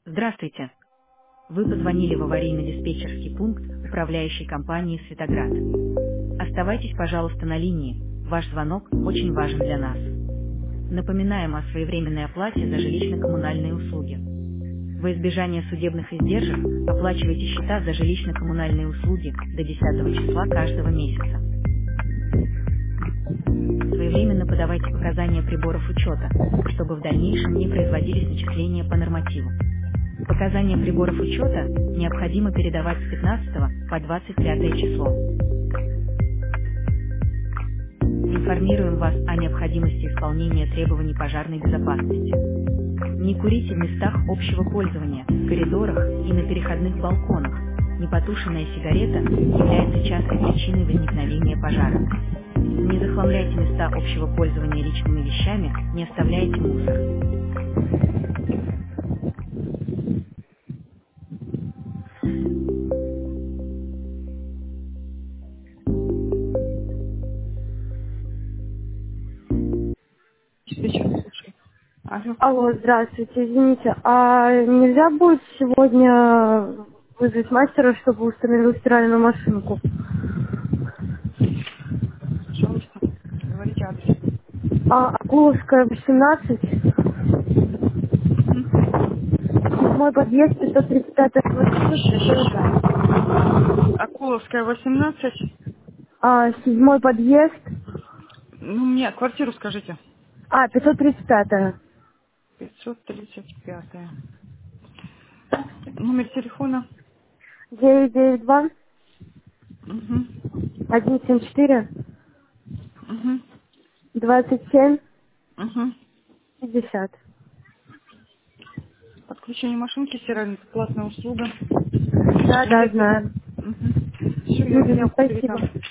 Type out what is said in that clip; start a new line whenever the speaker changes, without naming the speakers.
Здравствуйте. Вы позвонили в аварийно-диспетчерский пункт управляющей компании «Светоград». Оставайтесь, пожалуйста, на линии. Ваш звонок очень важен для нас. Напоминаем о своевременной оплате за жилищно-коммунальные услуги. Во избежание судебных издержек оплачивайте счета за жилищно-коммунальные услуги до 10 числа каждого месяца. Своевременно подавайте показания приборов учета, чтобы в дальнейшем не производились начисления по нормативу. Показания приборов учета необходимо передавать с 15 по 25 число. Информируем вас о необходимости исполнения требований пожарной безопасности. Не курите в местах общего пользования, в коридорах и на переходных балконах. Непотушенная сигарета является частой причиной возникновения пожара. Не захламляйте места общего пользования личными вещами, не оставляйте мусор. Диспетчер, слушай. Алло.
Алло, здравствуйте, извините, а нельзя будет сегодня вызвать мастера, чтобы установил стиральную машинку?
Пожалуйста, говорите адрес.
Акуловская, 18, мой подъезд, 535 квартира,
Акуловская, 18.
седьмой подъезд,
Ну, мне квартиру скажите.
535,
535. Номер телефона.
992,
Угу.
174,
Угу.
27,
Угу.
50.
Подключение машинки стиральной, это платная услуга.
Да,
Где-то.
знаю.
Угу. Все, я
Мгм,
заявку
спасибо.
передам.